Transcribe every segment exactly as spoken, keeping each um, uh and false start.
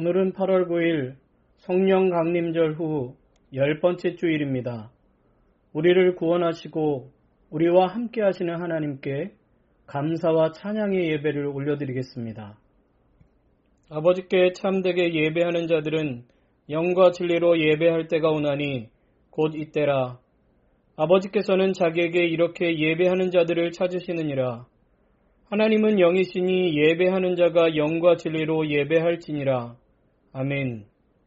오늘은 팔월 구일 성령 강림절 후 열 번째 주일입니다. 우리를 구원하시고 우리와 함께 하시는 하나님께 감사와 찬양의 예배를 올려드리겠습니다. 아버지께 참되게 예배하는 자들은 영과 진리로 예배할 때가 오나니 곧 이때라. 아버지께서는 자기에게 이렇게 예배하는 자들을 찾으시느니라. 하나님은 영이시니 예배하는 자가 영과 진리로 예배할지니라. 아멘.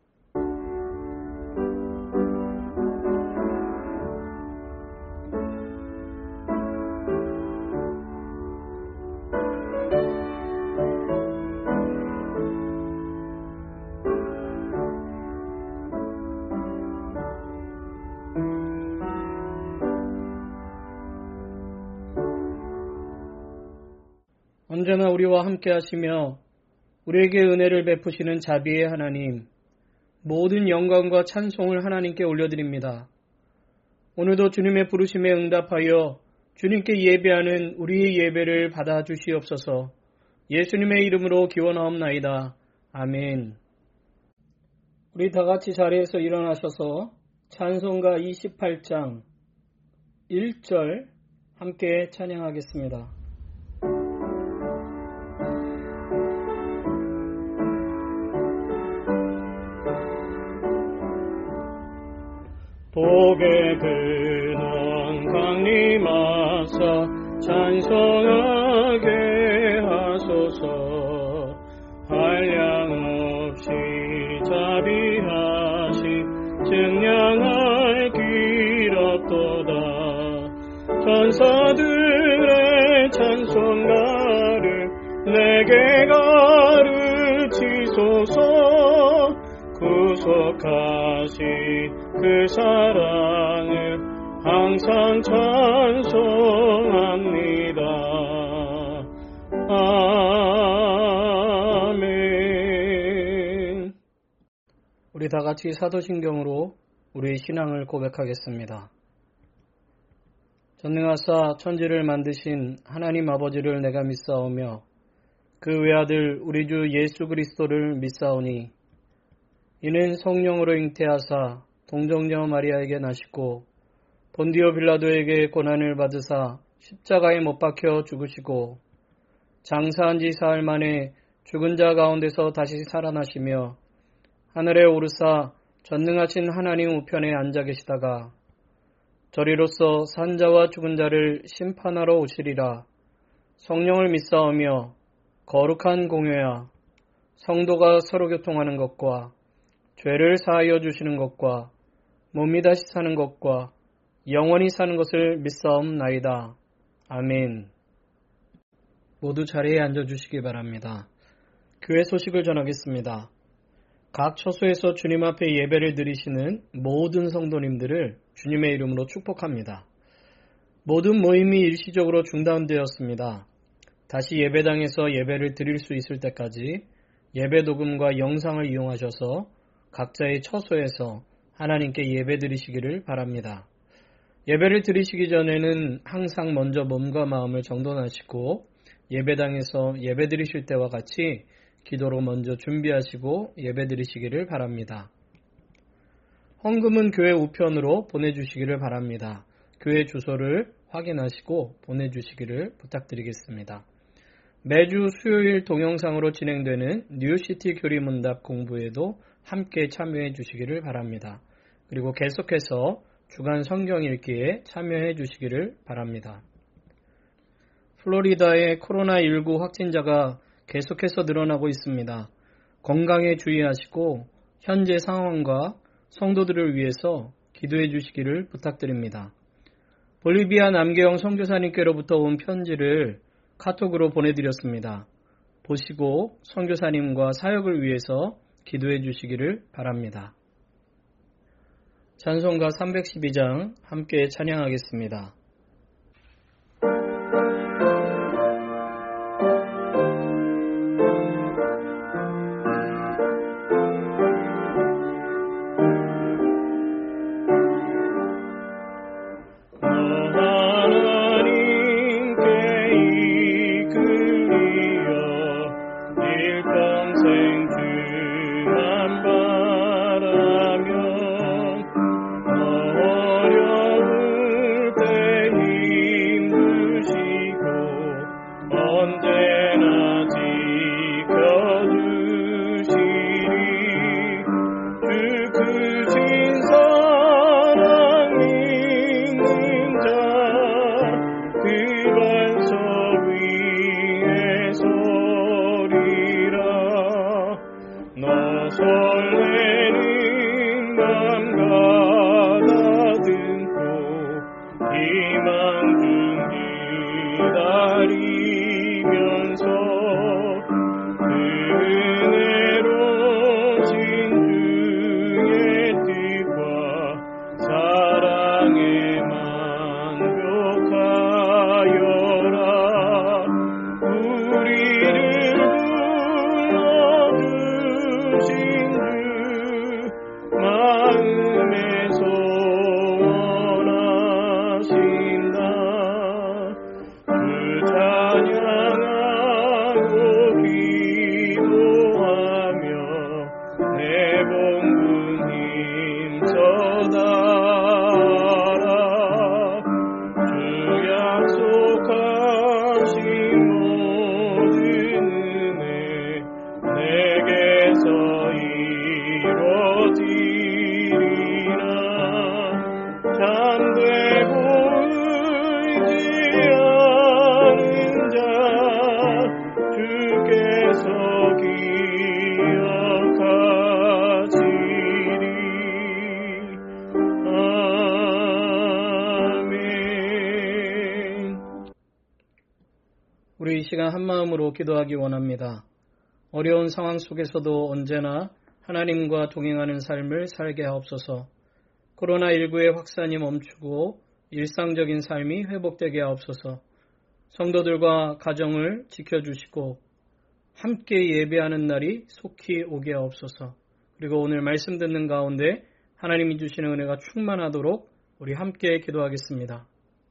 언제나 우리와 함께 하시며 우리에게 은혜를 베푸시는 자비의 하나님, 모든 영광과 찬송을 하나님께 올려드립니다. 오늘도 주님의 부르심에 응답하여 주님께 예배하는 우리의 예배를 받아주시옵소서. 예수님의 이름으로 기원하옵나이다. 아멘. 우리 다같이 자리에서 일어나셔서 찬송가 이십팔 장 일 절 함께 찬양하겠습니다. 복의 근원 강림하사 찬송하게 하소서. 한량없이 자비하시 증량할 길 없도다. 천사들의 찬송가를 내게 가르치소서. 구속하신 그 사랑을 항상 찬송합니다. 아멘. 우리 다같이 사도신경으로 우리의 신앙을 고백하겠습니다. 전능하사 천지를 만드신 하나님 아버지를 내가 믿사오며 그 외아들 우리 주 예수 그리스도를 믿사오니 이는 성령으로 잉태하사 동정녀 마리아에게 나시고 본디오 빌라도에게 고난을 받으사 십자가에 못 박혀 죽으시고 장사한 지 사흘 만에 죽은 자 가운데서 다시 살아나시며 하늘에 오르사 전능하신 하나님 우편에 앉아 계시다가 저리로서 산 자와 죽은 자를 심판하러 오시리라. 성령을 믿사오며 거룩한 공회와 성도가 서로 교통하는 것과 죄를 사하여 주시는 것과 몸이 다시 사는 것과 영원히 사는 것을 믿사옵나이다. 아멘. 모두 자리에 앉아주시기 바랍니다. 교회 소식을 전하겠습니다. 각 처소에서 주님 앞에 예배를 드리시는 모든 성도님들을 주님의 이름으로 축복합니다. 모든 모임이 일시적으로 중단되었습니다. 다시 예배당에서 예배를 드릴 수 있을 때까지 예배 도금과 영상을 이용하셔서 각자의 처소에서 하나님께 예배 드리시기를 바랍니다. 예배를 드리시기 전에는 항상 먼저 몸과 마음을 정돈하시고 예배당에서 예배 드리실 때와 같이 기도로 먼저 준비하시고 예배 드리시기를 바랍니다. 헌금은 교회 우편으로 보내주시기를 바랍니다. 교회 주소를 확인하시고 보내주시기를 부탁드리겠습니다. 매주 수요일 동영상으로 진행되는 뉴시티 교리문답 공부에도 함께 참여해 주시기를 바랍니다. 그리고 계속해서 주간 성경 읽기에 참여해 주시기를 바랍니다. 플로리다의 코로나십구 확진자가 계속해서 늘어나고 있습니다. 건강에 주의하시고 현재 상황과 성도들을 위해서 기도해 주시기를 부탁드립니다. 볼리비아 남계영 선교사님께로부터 온 편지를 카톡으로 보내드렸습니다. 보시고 선교사님과 사역을 위해서 기도해 주시기를 바랍니다. 찬송가 삼백십이 장 함께 찬양하겠습니다. 일평생 주만 언제나 지켜주시리. 주 크신 사랑 믿는 자 그 반석 위에 서리라. 너 설레는 맘 가다듬고 희망 중 기다리면서 그 은혜로우신 주의 뜻과 사랑에 만족하여라. 우리를 불러주신 주 마음에 소원하신다. 주 찬양하고 기도하며 내 봉분 힘써다라. 주 약속하신 모든 은혜 내게서 이루어지리라. 잠들고 의지하는 자 주께서 기억하시리. 아멘. 우리 이 시간 한마음으로 기도하기 원합니다. 어려운 상황 속에서도 언제나 하나님과 동행하는 삶을 살게 하옵소서. 코로나십구의 확산이 멈추고 일상적인 삶이 회복되게 하옵소서. 성도들과 가정을 지켜주시고 함께 예배하는 날이 속히 오게 하옵소서. 그리고 오늘 말씀 듣는 가운데 하나님이 주시는 은혜가 충만하도록 우리 함께 기도하겠습니다.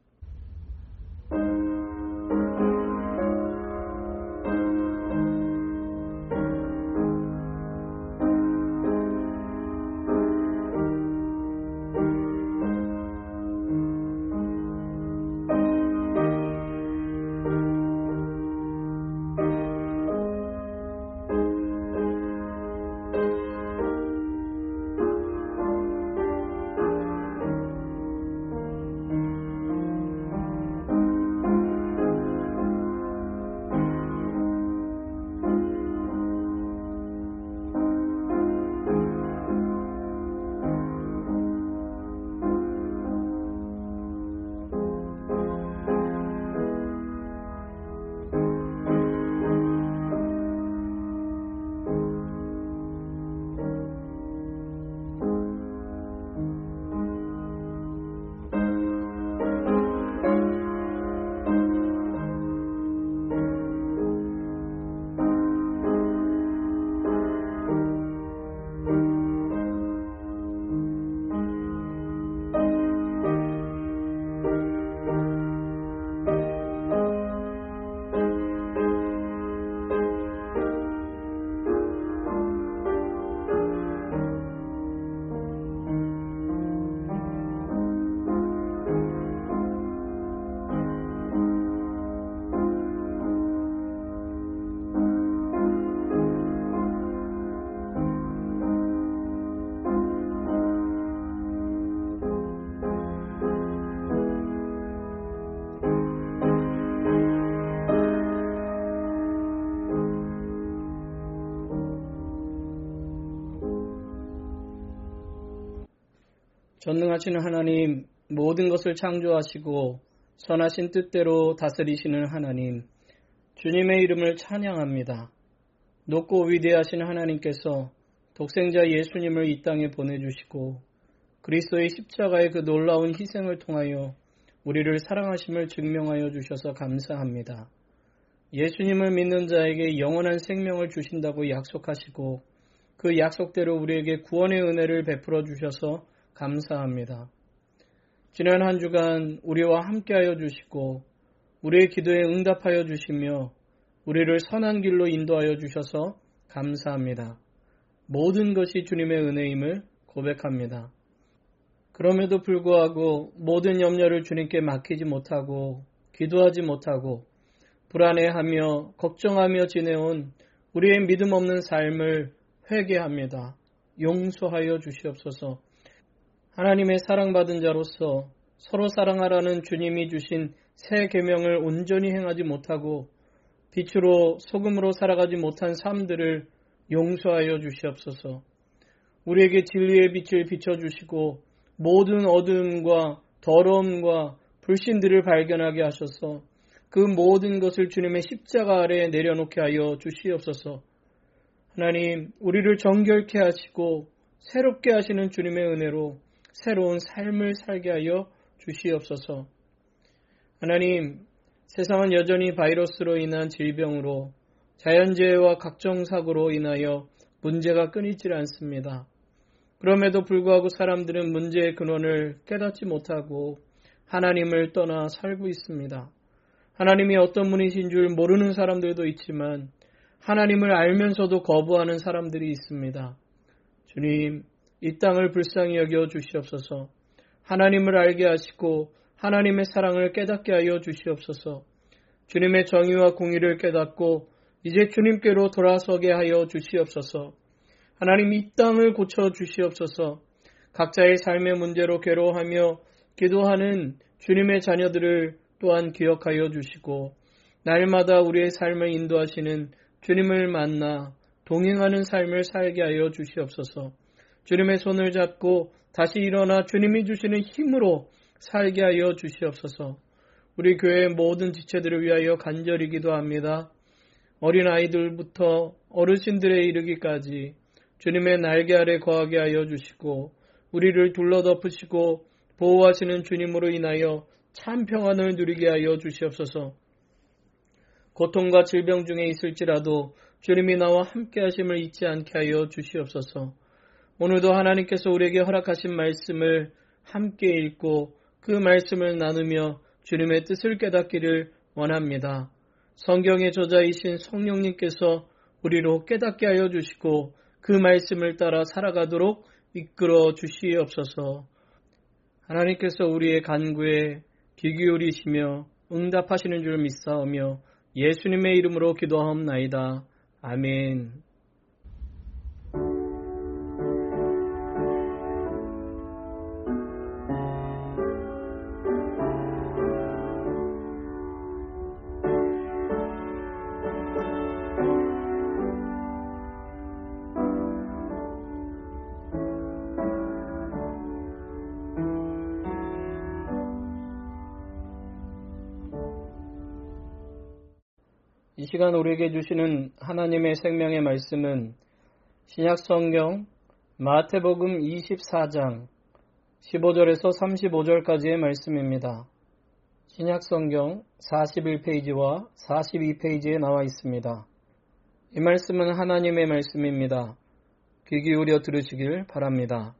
전능하신 하나님, 모든 것을 창조하시고 선하신 뜻대로 다스리시는 하나님, 주님의 이름을 찬양합니다. 높고 위대하신 하나님께서 독생자 예수님을 이 땅에 보내주시고 그리스도의 십자가의 그 놀라운 희생을 통하여 우리를 사랑하심을 증명하여 주셔서 감사합니다. 예수님을 믿는 자에게 영원한 생명을 주신다고 약속하시고 그 약속대로 우리에게 구원의 은혜를 베풀어 주셔서 감사합니다. 지난 한 주간 우리와 함께하여 주시고 우리의 기도에 응답하여 주시며 우리를 선한 길로 인도하여 주셔서 감사합니다. 모든 것이 주님의 은혜임을 고백합니다. 그럼에도 불구하고 모든 염려를 주님께 맡기지 못하고 기도하지 못하고 불안해하며 걱정하며 지내온 우리의 믿음 없는 삶을 회개합니다. 용서하여 주시옵소서. 하나님의 사랑받은 자로서 서로 사랑하라는 주님이 주신 새 계명을 온전히 행하지 못하고 빛으로 소금으로 살아가지 못한 삶들을 용서하여 주시옵소서. 우리에게 진리의 빛을 비춰주시고 모든 어두움과 더러움과 불신들을 발견하게 하셔서 그 모든 것을 주님의 십자가 아래에 내려놓게 하여 주시옵소서. 하나님, 우리를 정결케 하시고 새롭게 하시는 주님의 은혜로 새로운 삶을 살게 하여 주시옵소서. 하나님, 세상은 여전히 바이러스로 인한 질병으로 자연재해와 각종 사고로 인하여 문제가 끊이질 않습니다. 그럼에도 불구하고 사람들은 문제의 근원을 깨닫지 못하고 하나님을 떠나 살고 있습니다. 하나님이 어떤 분이신 줄 모르는 사람들도 있지만 하나님을 알면서도 거부하는 사람들이 있습니다. 주님, 이 땅을 불쌍히 여겨 주시옵소서. 하나님을 알게 하시고 하나님의 사랑을 깨닫게 하여 주시옵소서. 주님의 정의와 공의를 깨닫고 이제 주님께로 돌아서게 하여 주시옵소서. 하나님, 이 땅을 고쳐 주시옵소서. 각자의 삶의 문제로 괴로워하며 기도하는 주님의 자녀들을 또한 기억하여 주시고 날마다 우리의 삶을 인도하시는 주님을 만나 동행하는 삶을 살게 하여 주시옵소서. 주님의 손을 잡고 다시 일어나 주님이 주시는 힘으로 살게 하여 주시옵소서. 우리 교회의 모든 지체들을 위하여 간절히 기도합니다. 어린아이들부터 어르신들에 이르기까지 주님의 날개 아래 거하게 하여 주시고 우리를 둘러덮으시고 보호하시는 주님으로 인하여 참 평안을 누리게 하여 주시옵소서. 고통과 질병 중에 있을지라도 주님이 나와 함께 하심을 잊지 않게 하여 주시옵소서. 오늘도 하나님께서 우리에게 허락하신 말씀을 함께 읽고 그 말씀을 나누며 주님의 뜻을 깨닫기를 원합니다. 성경의 저자이신 성령님께서 우리로 깨닫게 하여 주시고 그 말씀을 따라 살아가도록 이끌어 주시옵소서. 하나님께서 우리의 간구에 귀 기울이시며 응답하시는 줄 믿사오며 예수님의 이름으로 기도하옵나이다. 아멘. 이 시간 우리에게 주시는 하나님의 생명의 말씀은 신약성경 마태복음 이십사 장 십오 절에서 삼십오 절까지의 말씀입니다. 신약성경 사십일 페이지와 사십이 페이지에 나와 있습니다. 이 말씀은 하나님의 말씀입니다. 귀 기울여 들으시길 바랍니다.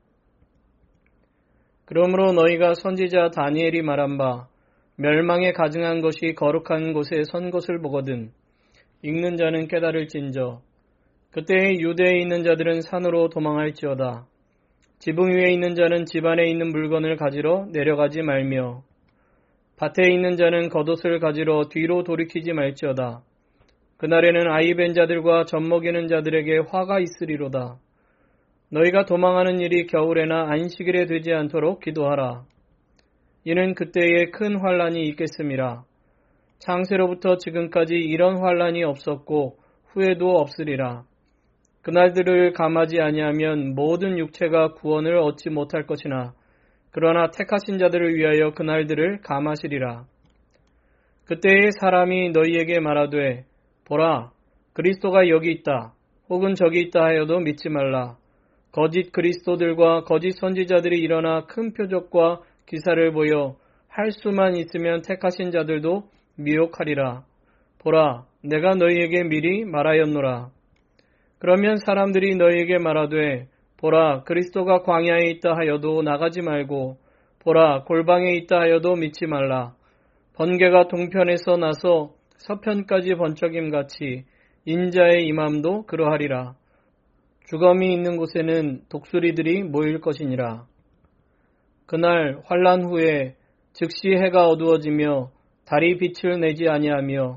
그러므로 너희가 선지자 다니엘이 말한 바 멸망에 가증한 것이 거룩한 곳에 선 것을 보거든 읽는 자는 깨달을진저 그때의 유대에 있는 자들은 산으로 도망할지어다. 지붕 위에 있는 자는 집 안에 있는 물건을 가지러 내려가지 말며 밭에 있는 자는 겉옷을 가지러 뒤로 돌이키지 말지어다. 그날에는 아이 뵌 자들과 젖 먹이는 자들에게 화가 있으리로다. 너희가 도망하는 일이 겨울에나 안식일에 되지 않도록 기도하라. 이는 그때에 큰 환란이 있겠음이라. 창세로부터 지금까지 이런 환란이 없었고 후에도 없으리라. 그날들을 감하지 아니하면 모든 육체가 구원을 얻지 못할 것이나 그러나 택하신 자들을 위하여 그날들을 감하시리라. 그때에 사람이 너희에게 말하되 보라 그리스도가 여기 있다 혹은 저기 있다 하여도 믿지 말라. 거짓 그리스도들과 거짓 선지자들이 일어나 큰 표적과 기사를 보여 할 수만 있으면 택하신 자들도 미혹하리라. 보라 내가 너희에게 미리 말하였노라. 그러면 사람들이 너희에게 말하되 보라 그리스도가 광야에 있다 하여도 나가지 말고 보라 골방에 있다 하여도 믿지 말라. 번개가 동편에서 나서 서편까지 번쩍임같이 인자의 임함도 그러하리라. 주검이 있는 곳에는 독수리들이 모일 것이니라. 그날 환란 후에 즉시 해가 어두워지며 달이 빛을 내지 아니하며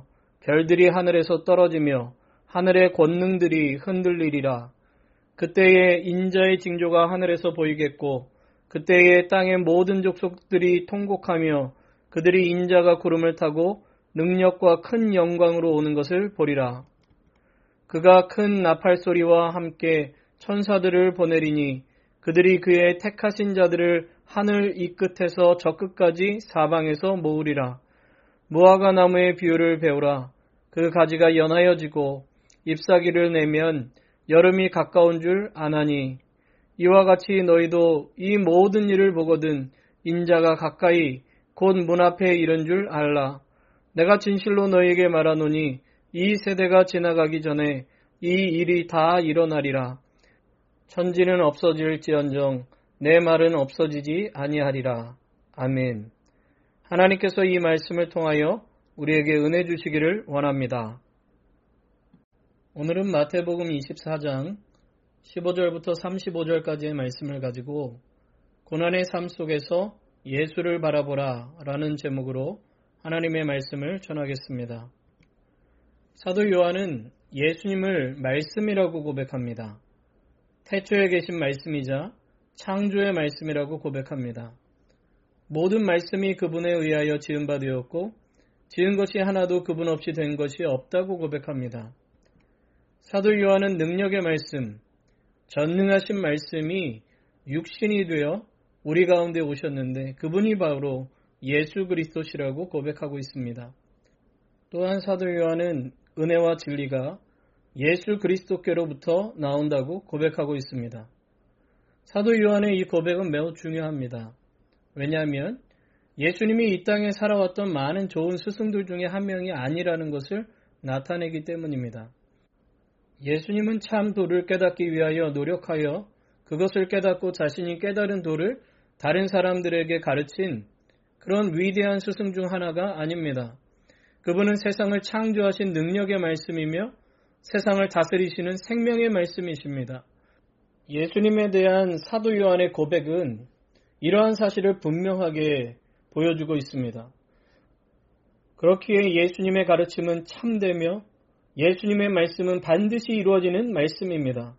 별들이 하늘에서 떨어지며 하늘의 권능들이 흔들리리라. 그때에 인자의 징조가 하늘에서 보이겠고 그때에 땅의 모든 족속들이 통곡하며 그들이 인자가 구름을 타고 능력과 큰 영광으로 오는 것을 보리라. 그가 큰 나팔 소리와 함께 천사들을 보내리니 그들이 그의 택하신 자들을 하늘 이 끝에서 저 끝까지 사방에서 모으리라. 무화과 나무의 비유를 배우라. 그 가지가 연하여지고 잎사귀를 내면 여름이 가까운 줄 아나니 이와 같이 너희도 이 모든 일을 보거든 인자가 가까이 곧 문 앞에 이른 줄 알라. 내가 진실로 너희에게 말하노니 이 세대가 지나가기 전에 이 일이 다 일어나리라. 천지는 없어질지언정 내 말은 없어지지 아니하리라. 아멘. 하나님께서 이 말씀을 통하여 우리에게 은혜 주시기를 원합니다. 오늘은 마태복음 이십사 장 십오 절부터 삼십오 절까지의 말씀을 가지고 고난의 삶 속에서 예수를 바라보라 라는 제목으로 하나님의 말씀을 전하겠습니다. 사도 요한은 예수님을 말씀이라고 고백합니다. 태초에 계신 말씀이자 창조의 말씀이라고 고백합니다. 모든 말씀이 그분에 의하여 지은 바 되었고 지은 것이 하나도 그분 없이 된 것이 없다고 고백합니다. 사도 요한은 능력의 말씀, 전능하신 말씀이 육신이 되어 우리 가운데 오셨는데 그분이 바로 예수 그리스도시라고 고백하고 있습니다. 또한 사도 요한은 은혜와 진리가 예수 그리스도께로부터 나온다고 고백하고 있습니다. 사도 요한의 이 고백은 매우 중요합니다. 왜냐하면 예수님이 이 땅에 살아왔던 많은 좋은 스승들 중에 한 명이 아니라는 것을 나타내기 때문입니다. 예수님은 참 도를 깨닫기 위하여 노력하여 그것을 깨닫고 자신이 깨달은 도를 다른 사람들에게 가르친 그런 위대한 스승 중 하나가 아닙니다. 그분은 세상을 창조하신 능력의 말씀이며 세상을 다스리시는 생명의 말씀이십니다. 예수님에 대한 사도 요한의 고백은 이러한 사실을 분명하게 보여주고 있습니다. 그렇기에 예수님의 가르침은 참되며 예수님의 말씀은 반드시 이루어지는 말씀입니다.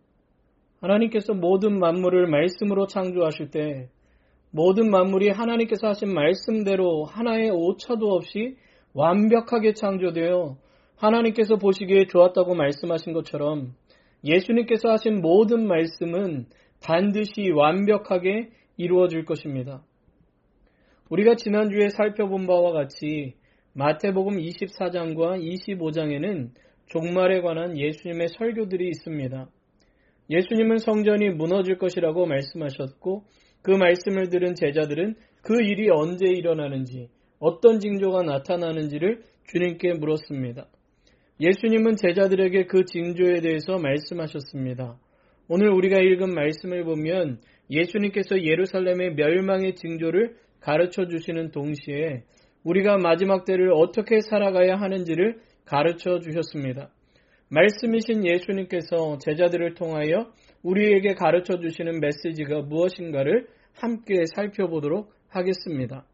하나님께서 모든 만물을 말씀으로 창조하실 때 모든 만물이 하나님께서 하신 말씀대로 하나의 오차도 없이 완벽하게 창조되어 하나님께서 보시기에 좋았다고 말씀하신 것처럼 예수님께서 하신 모든 말씀은 반드시 완벽하게 이루어질 것입니다. 우리가 지난주에 살펴본 바와 같이 마태복음 이십사 장과 이십오 장에는 종말에 관한 예수님의 설교들이 있습니다. 예수님은 성전이 무너질 것이라고 말씀하셨고 그 말씀을 들은 제자들은 그 일이 언제 일어나는지 어떤 징조가 나타나는지를 주님께 물었습니다. 예수님은 제자들에게 그 징조에 대해서 말씀하셨습니다. 오늘 우리가 읽은 말씀을 보면 예수님께서 예루살렘의 멸망의 징조를 가르쳐 주시는 동시에 우리가 마지막 때를 어떻게 살아가야 하는지를 가르쳐 주셨습니다. 말씀이신 예수님께서 제자들을 통하여 우리에게 가르쳐 주시는 메시지가 무엇인가를 함께 살펴보도록 하겠습니다.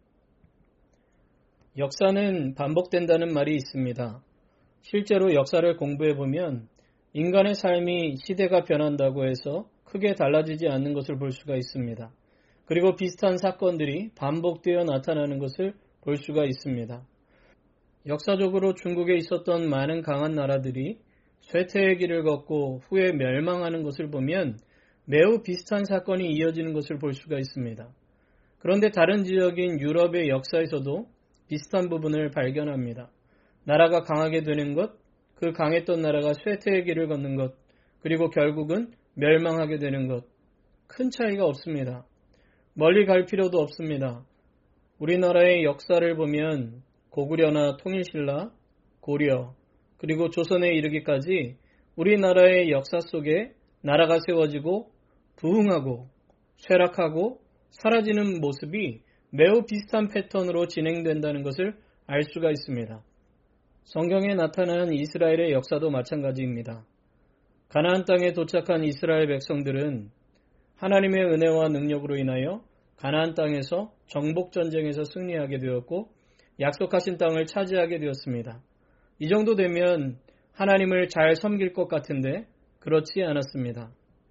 역사는 반복된다는 말이 있습니다. 실제로 역사를 공부해 보면 인간의 삶이 시대가 변한다고 해서 크게 달라지지 않는 것을 볼 수가 있습니다. 그리고 비슷한 사건들이 반복되어 나타나는 것을 볼 수가 있습니다. 역사적으로 중국에 있었던 많은 강한 나라들이 쇠퇴의 길을 걷고 후에 멸망하는 것을 보면 매우 비슷한 사건이 이어지는 것을 볼 수가 있습니다. 그런데 다른 지역인 유럽의 역사에서도 비슷한 부분을 발견합니다. 나라가 강하게 되는 것, 그 강했던 나라가 쇠퇴의 길을 걷는 것, 그리고 결국은 멸망하게 되는 것. 큰 차이가 없습니다. 멀리 갈 필요도 없습니다. 우리나라의 역사를 보면 고구려나 통일신라, 고려, 그리고 조선에 이르기까지 우리나라의 역사 속에 나라가 세워지고 부흥하고 쇠락하고 사라지는 모습이 매우 비슷한 패턴으로 진행된다는 것을 알 수가 있습니다. 성경에 나타난 이스라엘의 역사도 마찬가지입니다. 가나안 땅에 도착한 이스라엘 백성들은 하나님의 은혜와 능력으로 인하여 가나안 땅에서 정복전쟁에서 승리하게 되었고 약속하신 땅을 차지하게 되었습니다. 이 정도 되면 하나님을 잘 섬길 것 같은데 그렇지 않았습니다.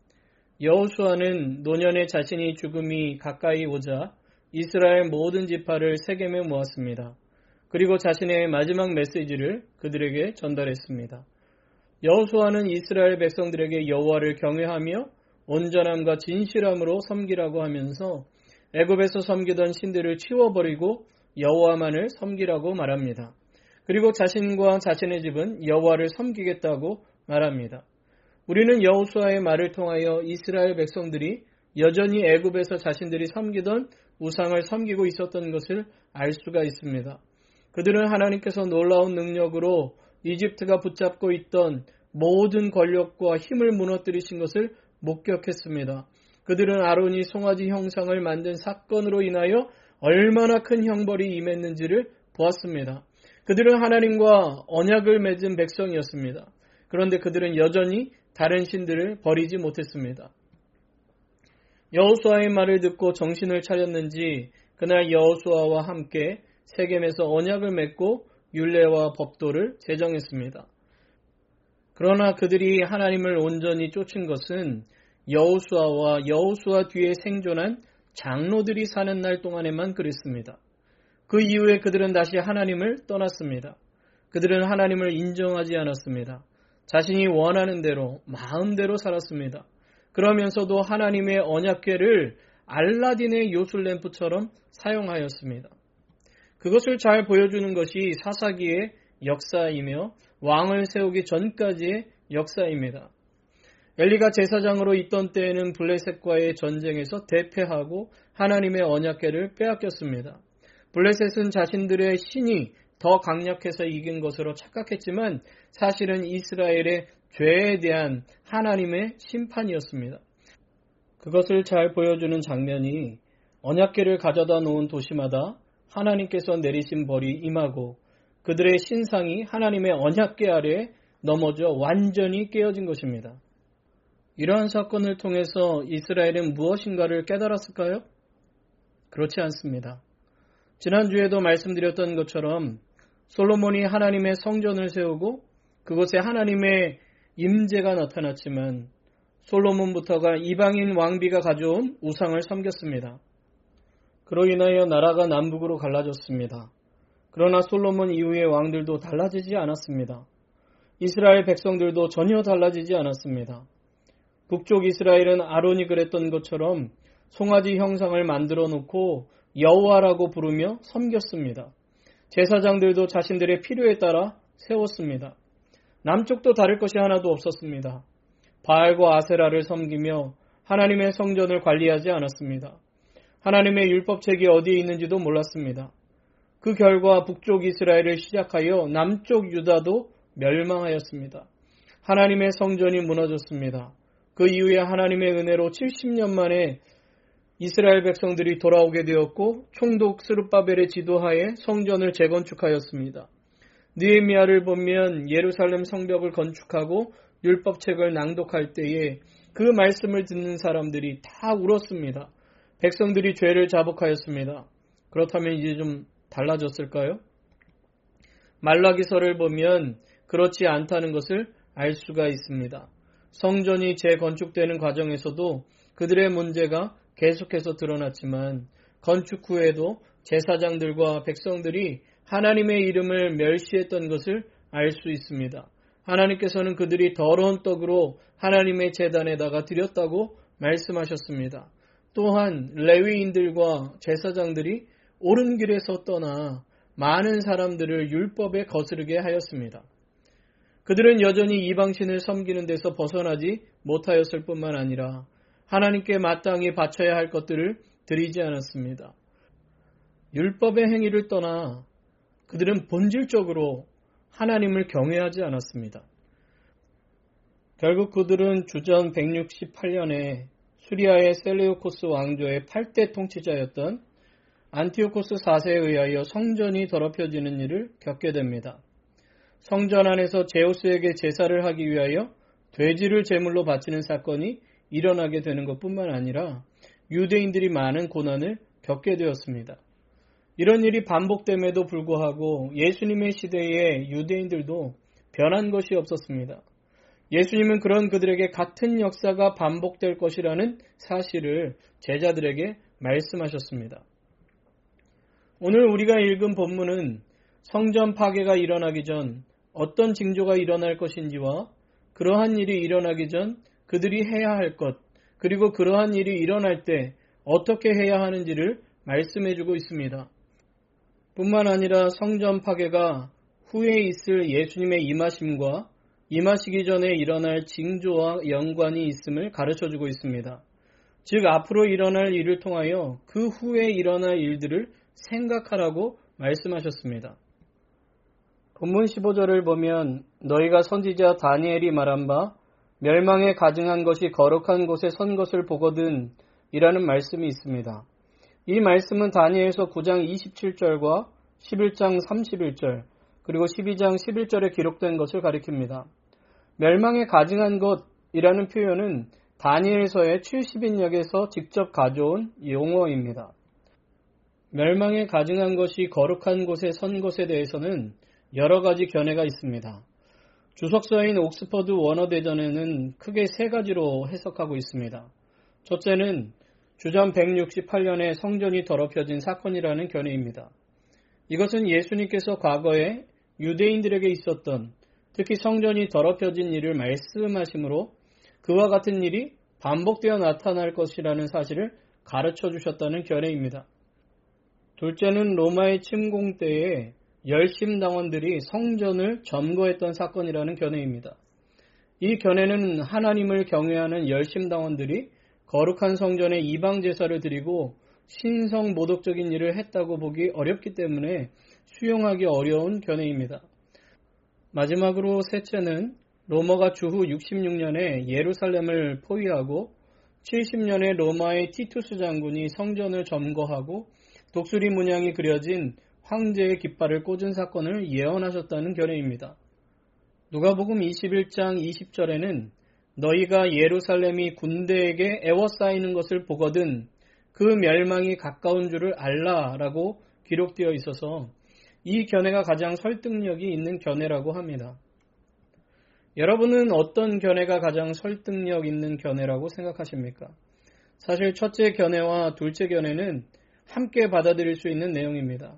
여호수아는 노년에 자신이 죽음이 가까이 오자 이스라엘 모든 지파를 세겜에 모았습니다. 그리고 자신의 마지막 메시지를 그들에게 전달했습니다. 여호수아는 이스라엘 백성들에게 여호와를 경외하며 온전함과 진실함으로 섬기라고 하면서 애굽에서 섬기던 신들을 치워버리고 여호와만을 섬기라고 말합니다. 그리고 자신과 자신의 집은 여호와를 섬기겠다고 말합니다. 우리는 여호수아의 말을 통하여 이스라엘 백성들이 여전히 애굽에서 자신들이 섬기던 우상을 섬기고 있었던 것을 알 수가 있습니다. 그들은 하나님께서 놀라운 능력으로 이집트가 붙잡고 있던 모든 권력과 힘을 무너뜨리신 것을 목격했습니다. 그들은 아론이 송아지 형상을 만든 사건으로 인하여 얼마나 큰 형벌이 임했는지를 보았습니다. 그들은 하나님과 언약을 맺은 백성이었습니다. 그런데 그들은 여전히 다른 신들을 버리지 못했습니다. 여호수아의 말을 듣고 정신을 차렸는지 그날 여호수아와 함께 세겜에서 언약을 맺고 율례와 법도를 제정했습니다. 그러나 그들이 하나님을 온전히 쫓은 것은 여호수아와 여호수아 뒤에 생존한 장로들이 사는 날 동안에만 그랬습니다. 그 이후에 그들은 다시 하나님을 떠났습니다. 그들은 하나님을 인정하지 않았습니다. 자신이 원하는 대로 마음대로 살았습니다. 그러면서도 하나님의 언약궤를 알라딘의 요술램프처럼 사용하였습니다. 그것을 잘 보여주는 것이 사사기의 역사이며 왕을 세우기 전까지의 역사입니다. 엘리가 제사장으로 있던 때에는 블레셋과의 전쟁에서 대패하고 하나님의 언약궤를 빼앗겼습니다. 블레셋은 자신들의 신이 더 강력해서 이긴 것으로 착각했지만 사실은 이스라엘의 죄에 대한 하나님의 심판이었습니다. 그것을 잘 보여주는 장면이 언약궤를 가져다 놓은 도시마다 하나님께서 내리신 벌이 임하고 그들의 신상이 하나님의 언약궤 아래에 넘어져 완전히 깨어진 것입니다. 이러한 사건을 통해서 이스라엘은 무엇인가를 깨달았을까요? 그렇지 않습니다. 지난주에도 말씀드렸던 것처럼 솔로몬이 하나님의 성전을 세우고 그곳에 하나님의 임재가 나타났지만 솔로몬부터가 이방인 왕비가 가져온 우상을 섬겼습니다. 그로 인하여 나라가 남북으로 갈라졌습니다. 그러나 솔로몬 이후의 왕들도 달라지지 않았습니다. 이스라엘 백성들도 전혀 달라지지 않았습니다. 북쪽 이스라엘은 아론이 그랬던 것처럼 송아지 형상을 만들어 놓고 여호와라고 부르며 섬겼습니다. 제사장들도 자신들의 필요에 따라 세웠습니다. 남쪽도 다를 것이 하나도 없었습니다. 바알과 아세라를 섬기며 하나님의 성전을 관리하지 않았습니다. 하나님의 율법책이 어디에 있는지도 몰랐습니다. 그 결과 북쪽 이스라엘을 시작하여 남쪽 유다도 멸망하였습니다. 하나님의 성전이 무너졌습니다. 그 이후에 하나님의 은혜로 칠십 년 만에 이스라엘 백성들이 돌아오게 되었고 총독 스룹바벨의 지도하에 성전을 재건축하였습니다. 느헤미야를 보면 예루살렘 성벽을 건축하고 율법책을 낭독할 때에 그 말씀을 듣는 사람들이 다 울었습니다. 백성들이 죄를 자복하였습니다. 그렇다면 이제 좀 달라졌을까요? 말라기서를 보면 그렇지 않다는 것을 알 수가 있습니다. 성전이 재건축되는 과정에서도 그들의 문제가 계속해서 드러났지만 건축 후에도 제사장들과 백성들이 하나님의 이름을 멸시했던 것을 알 수 있습니다. 하나님께서는 그들이 더러운 떡으로 하나님의 제단에다가 드렸다고 말씀하셨습니다. 또한 레위인들과 제사장들이 옳은 길에서 떠나 많은 사람들을 율법에 거스르게 하였습니다. 그들은 여전히 이방신을 섬기는 데서 벗어나지 못하였을 뿐만 아니라 하나님께 마땅히 바쳐야 할 것들을 드리지 않았습니다. 율법의 행위를 떠나 그들은 본질적으로 하나님을 경외하지 않았습니다. 결국 그들은 주전 백육십팔 년에 수리아의 셀레우코스 왕조의 팔 대 통치자였던 안티오코스 사 세에 의하여 성전이 더럽혀지는 일을 겪게 됩니다. 성전 안에서 제우스에게 제사를 하기 위하여 돼지를 제물로 바치는 사건이 일어나게 되는 것뿐만 아니라 유대인들이 많은 고난을 겪게 되었습니다. 이런 일이 반복됨에도 불구하고 예수님의 시대의 유대인들도 변한 것이 없었습니다. 예수님은 그런 그들에게 같은 역사가 반복될 것이라는 사실을 제자들에게 말씀하셨습니다. 오늘 우리가 읽은 본문은 성전 파괴가 일어나기 전 어떤 징조가 일어날 것인지와 그러한 일이 일어나기 전 그들이 해야 할 것, 그리고 그러한 일이 일어날 때 어떻게 해야 하는지를 말씀해주고 있습니다. 뿐만 아니라 성전 파괴가 후에 있을 예수님의 임하심과 임하시기 전에 일어날 징조와 연관이 있음을 가르쳐주고 있습니다. 즉 앞으로 일어날 일을 통하여 그 후에 일어날 일들을 생각하라고 말씀하셨습니다. 본문 십오 절을 보면 너희가 선지자 다니엘이 말한 바 멸망에 가증한 것이 거룩한 곳에 선 것을 보거든 이라는 말씀이 있습니다. 이 말씀은 다니엘서 구 장 이십칠 절과 십일 장 삼십일 절 그리고 십이 장 십일 절에 기록된 것을 가리킵니다. 멸망에 가증한 것이라는 표현은 다니엘서의 칠십 인역에서 직접 가져온 용어입니다. 멸망에 가증한 것이 거룩한 곳에 선 것에 대해서는 여러 가지 견해가 있습니다. 주석서인 옥스퍼드 원어대전에는 크게 세 가지로 해석하고 있습니다. 첫째는 주전 백육십팔 년에 성전이 더럽혀진 사건이라는 견해입니다. 이것은 예수님께서 과거에 유대인들에게 있었던 특히 성전이 더럽혀진 일을 말씀하시므로 그와 같은 일이 반복되어 나타날 것이라는 사실을 가르쳐 주셨다는 견해입니다. 둘째는 로마의 침공 때에 열심당원들이 성전을 점거했던 사건이라는 견해입니다. 이 견해는 하나님을 경외하는 열심당원들이 거룩한 성전에 이방 제사를 드리고 신성 모독적인 일을 했다고 보기 어렵기 때문에 수용하기 어려운 견해입니다. 마지막으로 셋째는 로마가 주후 육십육 년에 예루살렘을 포위하고 칠십 년에 로마의 티투스 장군이 성전을 점거하고 독수리 문양이 그려진 황제의 깃발을 꽂은 사건을 예언하셨다는 견해입니다. 누가복음 이십일 장 이십 절에는 너희가 예루살렘이 군대에게 애워싸이는 것을 보거든 그 멸망이 가까운 줄을 알라라고 기록되어 있어서 이 견해가 가장 설득력이 있는 견해라고 합니다. 여러분은 어떤 견해가 가장 설득력 있는 견해라고 생각하십니까? 사실 첫째 견해와 둘째 견해는 함께 받아들일 수 있는 내용입니다.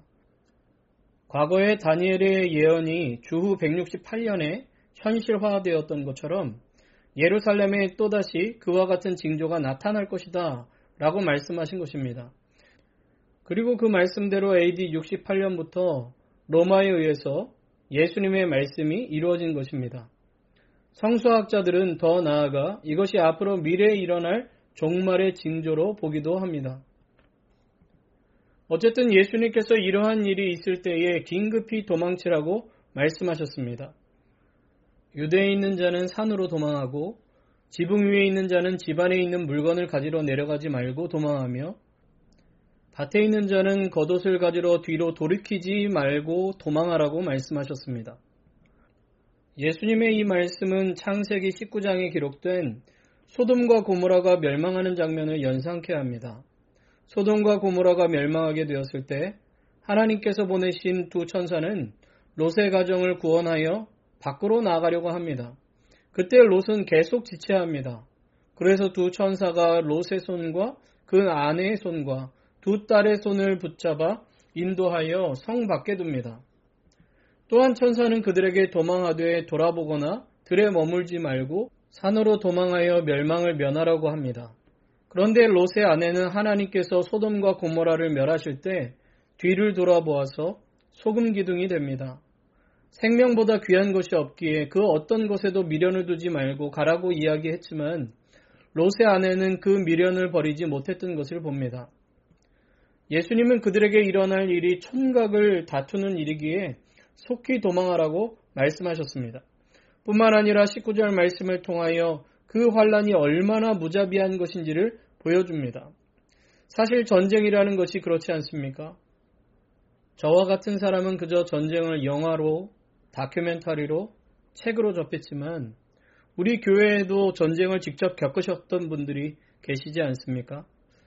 과거에 다니엘의 예언이 주후 백육십팔 년에 현실화되었던 것처럼 예루살렘에 또다시 그와 같은 징조가 나타날 것이다 라고 말씀하신 것입니다. 그리고 그 말씀대로 에이디 육십팔 년부터 로마에 의해서 예수님의 말씀이 이루어진 것입니다. 성서학자들은 더 나아가 이것이 앞으로 미래에 일어날 종말의 징조로 보기도 합니다. 어쨌든 예수님께서 이러한 일이 있을 때에 긴급히 도망치라고 말씀하셨습니다. 유대에 있는 자는 산으로 도망하고 지붕 위에 있는 자는 집 안에 있는 물건을 가지러 내려가지 말고 도망하며 밭에 있는 자는 겉옷을 가지러 뒤로 돌이키지 말고 도망하라고 말씀하셨습니다. 예수님의 이 말씀은 창세기 십구 장에 기록된 소돔과 고모라가 멸망하는 장면을 연상케 합니다. 소돔과 고모라가 멸망하게 되었을 때 하나님께서 보내신 두 천사는 롯의 가정을 구원하여 밖으로 나가려고 합니다. 그때 롯은 계속 지체합니다. 그래서 두 천사가 롯의 손과 그 아내의 손과 두 딸의 손을 붙잡아 인도하여 성 밖에 둡니다. 또한 천사는 그들에게 도망하되 돌아보거나 들에 머물지 말고 산으로 도망하여 멸망을 면하라고 합니다. 그런데 롯의 아내는 하나님께서 소돔과 고모라를 멸하실 때 뒤를 돌아보아서 소금 기둥이 됩니다. 생명보다 귀한 것이 없기에 그 어떤 곳에도 미련을 두지 말고 가라고 이야기했지만 롯의 아내는 그 미련을 버리지 못했던 것을 봅니다. 예수님은 그들에게 일어날 일이 촌각을 다투는 일이기에 속히 도망하라고 말씀하셨습니다. 뿐만 아니라 십구 절 말씀을 통하여 그 환란이 얼마나 무자비한 것인지를 보여줍니다. 사실 전쟁이라는 것이 그렇지 않습니까? 저와 같은 사람은 그저 전쟁을 영화로, 다큐멘터리로, 책으로 접했지만 우리 교회에도 전쟁을 직접 겪으셨던 분들이 계시지 않습니까?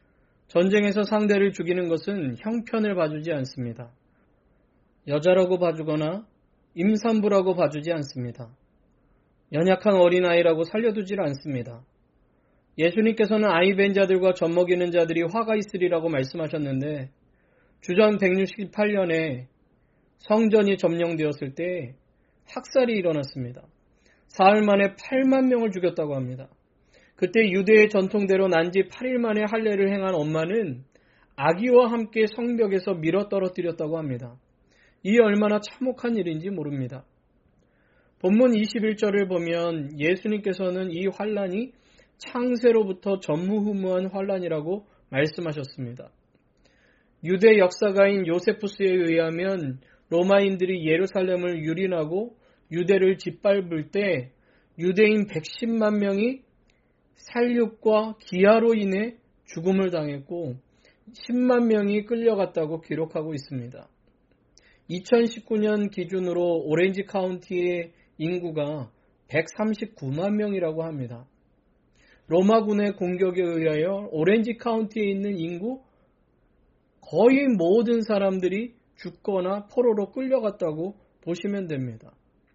전쟁에서 상대를 죽이는 것은 형편을 봐주지 않습니다. 여자라고 봐주거나 임산부라고 봐주지 않습니다. 연약한 어린아이라고 살려두질 않습니다. 예수님께서는 아이 벤 자들과 젖먹이는 자들이 화가 있으리라고 말씀하셨는데 주전 백육십팔 년에 성전이 점령되었을 때 학살이 일어났습니다. 사흘 만에 팔만 명을 죽였다고 합니다. 그때 유대의 전통대로 난지 팔 일 만에 할례를 행한 엄마는 아기와 함께 성벽에서 밀어 떨어뜨렸다고 합니다. 이 얼마나 참혹한 일인지 모릅니다. 본문 이십일 절을 보면 예수님께서는 이 환란이 창세로부터 전무후무한 환란이라고 말씀하셨습니다. 유대 역사가인 요세푸스에 의하면 로마인들이 예루살렘을 유린하고 유대를 짓밟을 때 유대인 백십만 명이 살육과 기아로 인해 죽음을 당했고 십만 명이 끌려갔다고 기록하고 있습니다. 이천십구 년 기준으로 오렌지 카운티의 인구가 백삼십구만 명이라고 합니다. 로마군의 공격에 의하여 오렌지 카운티에 있는 인구 거의 모든 사람들이 죽거나 포로로 끌려갔다고 보시면 됩니다.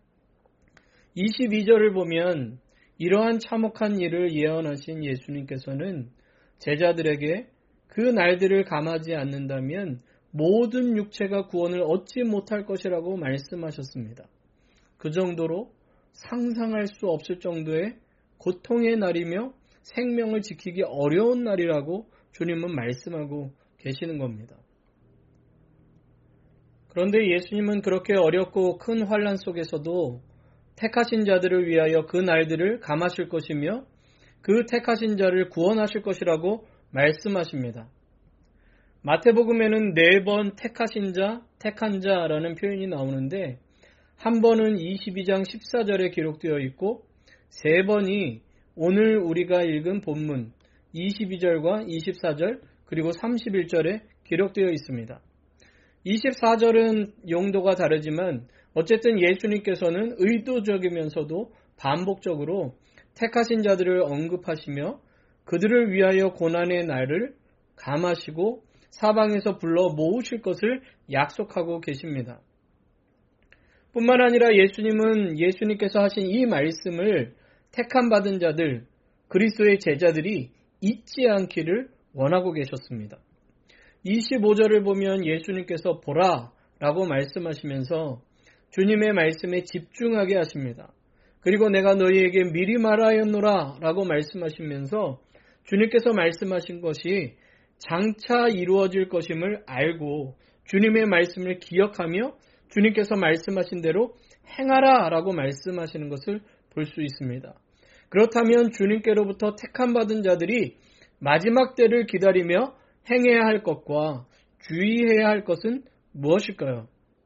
이십이 절을 보면 이러한 참혹한 일을 예언하신 예수님께서는 제자들에게 그 날들을 감하지 않는다면 모든 육체가 구원을 얻지 못할 것이라고 말씀하셨습니다. 그 정도로 상상할 수 없을 정도의 고통의 날이며 생명을 지키기 어려운 날이라고 주님은 말씀하고 계시는 겁니다. 그런데 예수님은 그렇게 어렵고 큰 환난 속에서도 택하신 자들을 위하여 그 날들을 감하실 것이며 그 택하신 자를 구원하실 것이라고 말씀하십니다. 마태복음에는 네 번 택하신 자, 택한 자라는 표현이 나오는데 한 번은 이십이 장 십사 절에 기록되어 있고 세 번이 오늘 우리가 읽은 본문 이십이 절과 이십사 절 그리고 삼십일 절에 기록되어 있습니다. 이십사 절은 용도가 다르지만 어쨌든 예수님께서는 의도적이면서도 반복적으로 택하신 자들을 언급하시며 그들을 위하여 고난의 날을 감하시고 사방에서 불러 모으실 것을 약속하고 계십니다. 뿐만 아니라 예수님은 예수님께서 하신 이 말씀을 택함 받은 자들, 그리스도의 제자들이 잊지 않기를 원하고 계셨습니다. 이십오 절을 보면 예수님께서 보라 라고 말씀하시면서 주님의 말씀에 집중하게 하십니다. 그리고 내가 너희에게 미리 말하였노라 라고 말씀하시면서 주님께서 말씀하신 것이 장차 이루어질 것임을 알고 주님의 말씀을 기억하며 주님께서 말씀하신 대로 행하라 라고 말씀하시는 것을 볼 수 있습니다. 그렇다면 주님께로부터 택함 받은 자들이 마지막 때를 기다리며 행해야 할 것과 주의해야 할 것은 무엇일까요?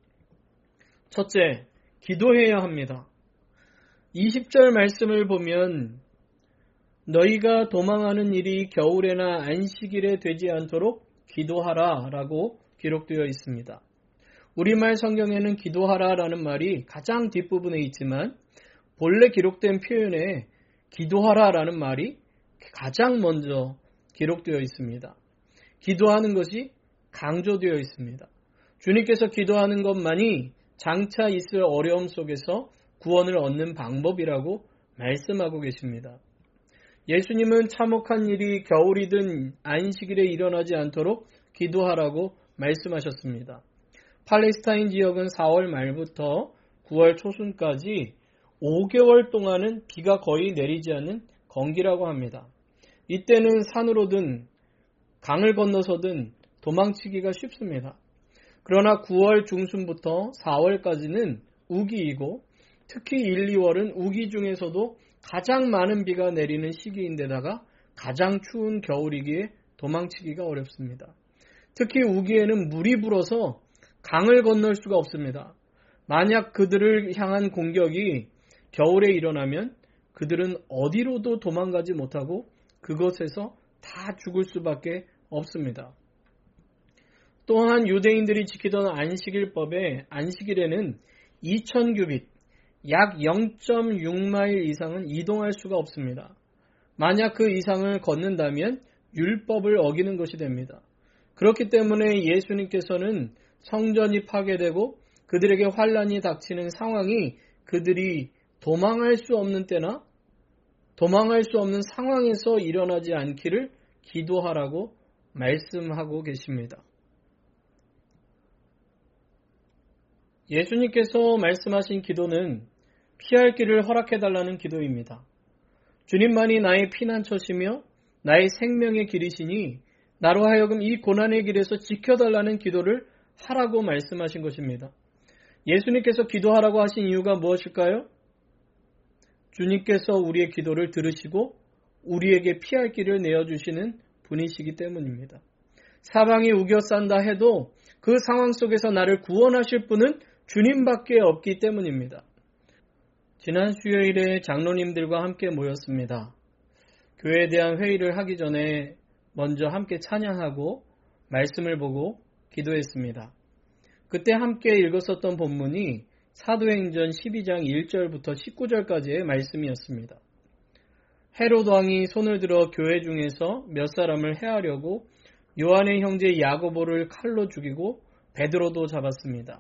첫째, 기도해야 합니다. 이십 절 말씀을 보면 너희가 도망하는 일이 겨울에나 안식일에 되지 않도록 기도하라 라고 기록되어 있습니다. 우리말 성경에는 기도하라 라는 말이 가장 뒷부분에 있지만 본래 기록된 표현에 기도하라 라는 말이 가장 먼저 기록되어 있습니다. 기도하는 것이 강조되어 있습니다. 주님께서 기도하는 것만이 장차 있을 어려움 속에서 구원을 얻는 방법이라고 말씀하고 계십니다. 예수님은 참혹한 일이 겨울이든 안식일에 일어나지 않도록 기도하라고 말씀하셨습니다. 팔레스타인 지역은 사월 말부터 구월 초순까지 오 개월 동안은 비가 거의 내리지 않는 건기라고 합니다. 이때는 산으로든 강을 건너서든 도망치기가 쉽습니다. 그러나 구월 중순부터 사월까지는 우기이고 특히 일, 이월은 우기 중에서도 가장 많은 비가 내리는 시기인데다가 가장 추운 겨울이기에 도망치기가 어렵습니다. 특히 우기에는 물이 불어서 강을 건널 수가 없습니다. 만약 그들을 향한 공격이 겨울에 일어나면 그들은 어디로도 도망가지 못하고 그것에서 다 죽을 수밖에 없습니다. 또한 유대인들이 지키던 안식일법에 안식일에는 이천 규빗, 약 영 점 육 마일 이상은 이동할 수가 없습니다. 만약 그 이상을 걷는다면 율법을 어기는 것이 됩니다. 그렇기 때문에 예수님께서는 성전이 파괴되고 그들에게 환란이 닥치는 상황이 그들이 도망할 수 없는 때나 도망할 수 없는 상황에서 일어나지 않기를 기도하라고 말씀하고 계십니다. 예수님께서 말씀하신 기도는 피할 길을 허락해달라는 기도입니다. 주님만이 나의 피난처시며 나의 생명의 길이시니 나로 하여금 이 고난의 길에서 지켜달라는 기도를 하라고 말씀하신 것입니다. 예수님께서 기도하라고 하신 이유가 무엇일까요? 주님께서 우리의 기도를 들으시고 우리에게 피할 길을 내어주시는 분이시기 때문입니다. 사방이 우겨싼다 해도 그 상황 속에서 나를 구원하실 분은 주님밖에 없기 때문입니다. 지난 수요일에 장로님들과 함께 모였습니다. 교회에 대한 회의를 하기 전에 먼저 함께 찬양하고 말씀을 보고 기도했습니다. 그때 함께 읽었었던 본문이 사도행전 십이 장 일 절부터 십구 절까지의 말씀이었습니다. 헤롯 왕이 손을 들어 교회 중에서 몇 사람을 해하려고 요한의 형제 야고보를 칼로 죽이고 베드로도 잡았습니다.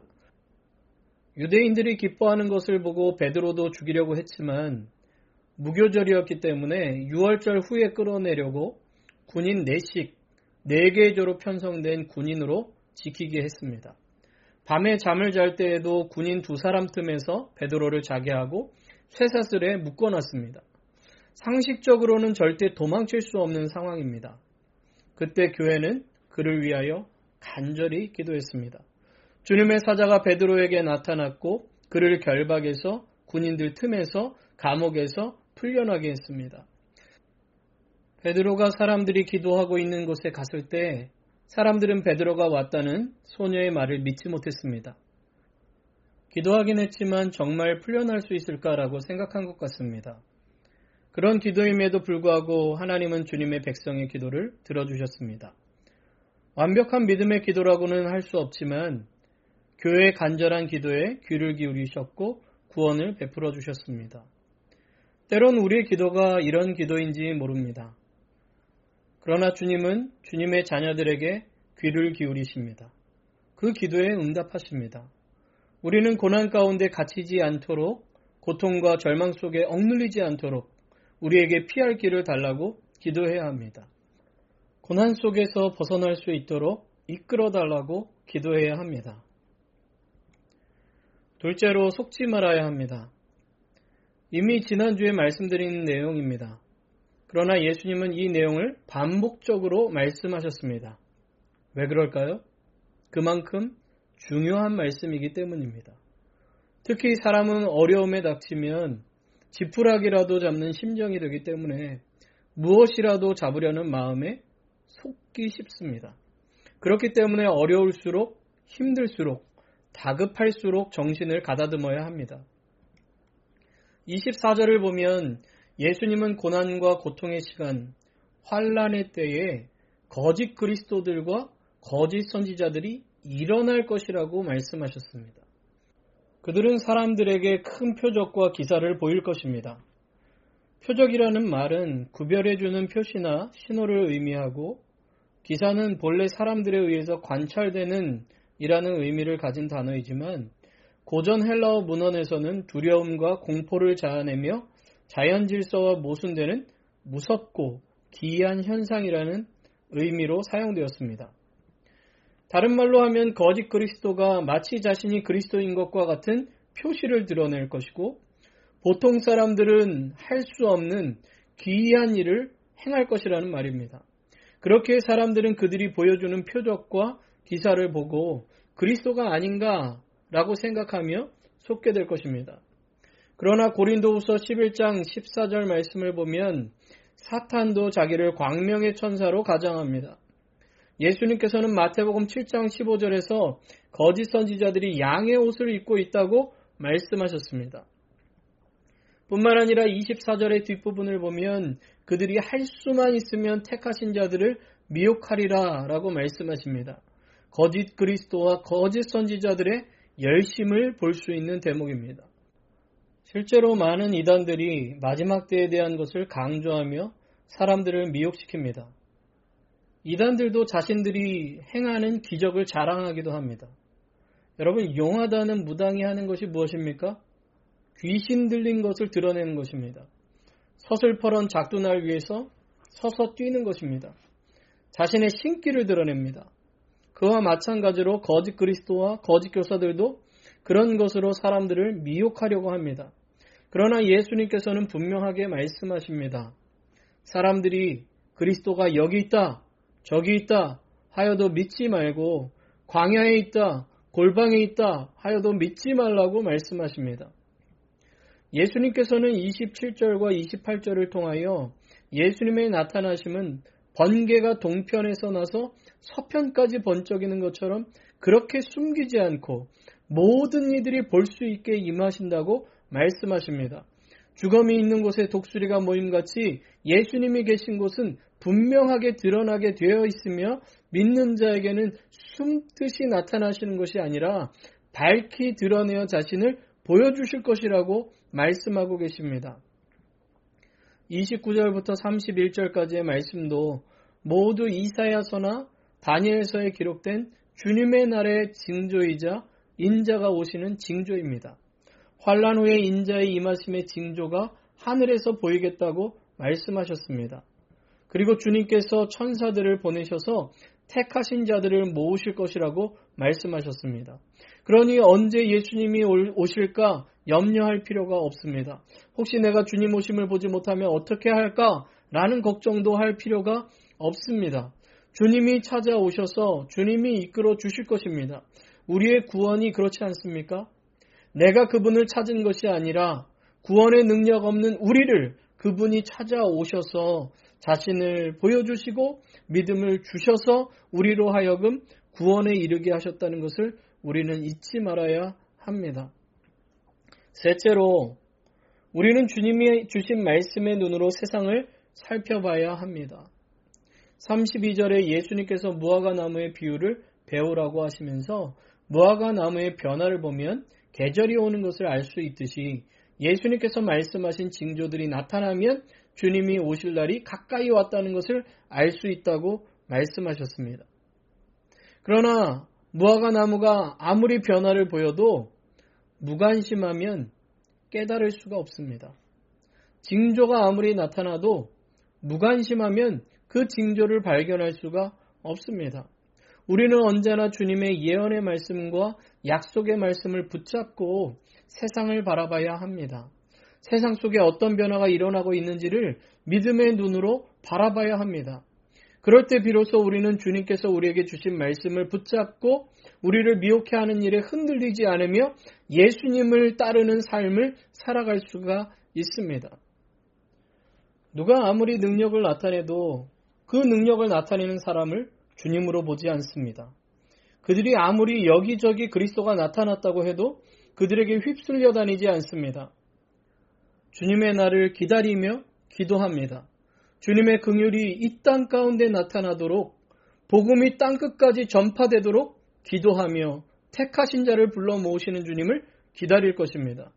유대인들이 기뻐하는 것을 보고 베드로도 죽이려고 했지만 무교절이었기 때문에 유월절 후에 끌어내려고 군인 넷씩 네 개의 조로 편성된 군인으로 지키게 했습니다. 밤에 잠을 잘 때에도 군인 두 사람 틈에서 베드로를 자게 하고 쇠사슬에 묶어놨습니다. 상식적으로는 절대 도망칠 수 없는 상황입니다. 그때 교회는 그를 위하여 간절히 기도했습니다. 주님의 사자가 베드로에게 나타났고 그를 결박해서 군인들 틈에서 감옥에서 풀려나게 했습니다. 베드로가 사람들이 기도하고 있는 곳에 갔을 때 사람들은 베드로가 왔다는 소녀의 말을 믿지 못했습니다. 기도하긴 했지만 정말 풀려날 수 있을까라고 생각한 것 같습니다. 그런 기도임에도 불구하고 하나님은 주님의 백성의 기도를 들어주셨습니다. 완벽한 믿음의 기도라고는 할 수 없지만 교회의 간절한 기도에 귀를 기울이셨고 구원을 베풀어 주셨습니다. 때론 우리의 기도가 이런 기도인지 모릅니다. 그러나 주님은 주님의 자녀들에게 귀를 기울이십니다. 그 기도에 응답하십니다. 우리는 고난 가운데 갇히지 않도록 고통과 절망 속에 억눌리지 않도록 우리에게 피할 길을 달라고 기도해야 합니다. 고난 속에서 벗어날 수 있도록 이끌어 달라고 기도해야 합니다. 둘째로 속지 말아야 합니다. 이미 지난주에 말씀드린 내용입니다. 그러나 예수님은 이 내용을 반복적으로 말씀하셨습니다. 왜 그럴까요? 그만큼 중요한 말씀이기 때문입니다. 특히 사람은 어려움에 닥치면 지푸라기라도 잡는 심정이 되기 때문에 무엇이라도 잡으려는 마음에 속기 쉽습니다. 그렇기 때문에 어려울수록 힘들수록 다급할수록 정신을 가다듬어야 합니다. 이십사 절을 보면 예수님은 고난과 고통의 시간, 환란의 때에 거짓 그리스도들과 거짓 선지자들이 일어날 것이라고 말씀하셨습니다. 그들은 사람들에게 큰 표적과 기사를 보일 것입니다. 표적이라는 말은 구별해주는 표시나 신호를 의미하고 기사는 본래 사람들에 의해서 관찰되는 이라는 의미를 가진 단어이지만 고전 헬라어 문헌에서는 두려움과 공포를 자아내며 자연 질서와 모순되는 무섭고 기이한 현상이라는 의미로 사용되었습니다. 다른 말로 하면 거짓 그리스도가 마치 자신이 그리스도인 것과 같은 표시를 드러낼 것이고 보통 사람들은 할 수 없는 기이한 일을 행할 것이라는 말입니다. 그렇게 사람들은 그들이 보여주는 표적과 기사를 보고 그리스도가 아닌가라고 생각하며 속게 될 것입니다. 그러나 고린도후서 십일 장 십사 절 말씀을 보면 사탄도 자기를 광명의 천사로 가장합니다. 예수님께서는 마태복음 칠 장 십오 절에서 거짓 선지자들이 양의 옷을 입고 있다고 말씀하셨습니다. 뿐만 아니라 이십사 절의 뒷부분을 보면 그들이 할 수만 있으면 택하신 자들을 미혹하리라 라고 말씀하십니다. 거짓 그리스도와 거짓 선지자들의 열심을 볼 수 있는 대목입니다. 실제로 많은 이단들이 마지막 때에 대한 것을 강조하며 사람들을 미혹시킵니다. 이단들도 자신들이 행하는 기적을 자랑하기도 합니다. 여러분, 용하다는 무당이 하는 것이 무엇입니까? 귀신 들린 것을 드러내는 것입니다. 서슬퍼런 작두날 위에서 서서 뛰는 것입니다. 자신의 신기를 드러냅니다. 그와 마찬가지로 거짓 그리스도와 거짓 교사들도 그런 것으로 사람들을 미혹하려고 합니다. 그러나 예수님께서는 분명하게 말씀하십니다. 사람들이 그리스도가 여기 있다, 저기 있다 하여도 믿지 말고 광야에 있다, 골방에 있다 하여도 믿지 말라고 말씀하십니다. 예수님께서는 이십칠 절과 이십팔 절을 통하여 예수님의 나타나심은 번개가 동편에서 나서 서편까지 번쩍이는 것처럼 그렇게 숨기지 않고 모든 이들이 볼 수 있게 임하신다고 말씀하십니다. 주검이 있는 곳에 독수리가 모임같이 예수님이 계신 곳은 분명하게 드러나게 되어 있으며 믿는 자에게는 숨듯이 나타나시는 것이 아니라 밝히 드러내어 자신을 보여주실 것이라고 말씀하고 계십니다. 이십구 절부터 삼십일 절까지의 말씀도 모두 이사야서나 다니엘서에 기록된 주님의 날의 징조이자 인자가 오시는 징조입니다. 환란 후에 인자의 임하심의 징조가 하늘에서 보이겠다고 말씀하셨습니다. 그리고 주님께서 천사들을 보내셔서 택하신 자들을 모으실 것이라고 말씀하셨습니다. 그러니 언제 예수님이 오실까 염려할 필요가 없습니다. 혹시 내가 주님 오심을 보지 못하면 어떻게 할까? 라는 걱정도 할 필요가 없습니다. 주님이 찾아오셔서 주님이 이끌어 주실 것입니다. 우리의 구원이 그렇지 않습니까? 내가 그분을 찾은 것이 아니라 구원의 능력 없는 우리를 그분이 찾아오셔서 자신을 보여주시고 믿음을 주셔서 우리로 하여금 구원에 이르게 하셨다는 것을 우리는 잊지 말아야 합니다. 셋째로 우리는 주님이 주신 말씀의 눈으로 세상을 살펴봐야 합니다. 삼십이 절에 예수님께서 무화과 나무의 비유를 배우라고 하시면서 무화과 나무의 변화를 보면 계절이 오는 것을 알 수 있듯이 예수님께서 말씀하신 징조들이 나타나면 주님이 오실 날이 가까이 왔다는 것을 알 수 있다고 말씀하셨습니다. 그러나 무화과 나무가 아무리 변화를 보여도 무관심하면 깨달을 수가 없습니다. 징조가 아무리 나타나도 무관심하면 그 징조를 발견할 수가 없습니다. 우리는 언제나 주님의 예언의 말씀과 약속의 말씀을 붙잡고 세상을 바라봐야 합니다. 세상 속에 어떤 변화가 일어나고 있는지를 믿음의 눈으로 바라봐야 합니다. 그럴 때 비로소 우리는 주님께서 우리에게 주신 말씀을 붙잡고 우리를 미혹해 하는 일에 흔들리지 않으며 예수님을 따르는 삶을 살아갈 수가 있습니다. 누가 아무리 능력을 나타내도 그 능력을 나타내는 사람을 주님으로 보지 않습니다. 그들이 아무리 여기저기 그리스도가 나타났다고 해도 그들에게 휩쓸려 다니지 않습니다. 주님의 날을 기다리며 기도합니다. 주님의 긍휼이 이 땅 가운데 나타나도록 복음이 땅끝까지 전파되도록 기도하며 택하신 자를 불러 모으시는 주님을 기다릴 것입니다.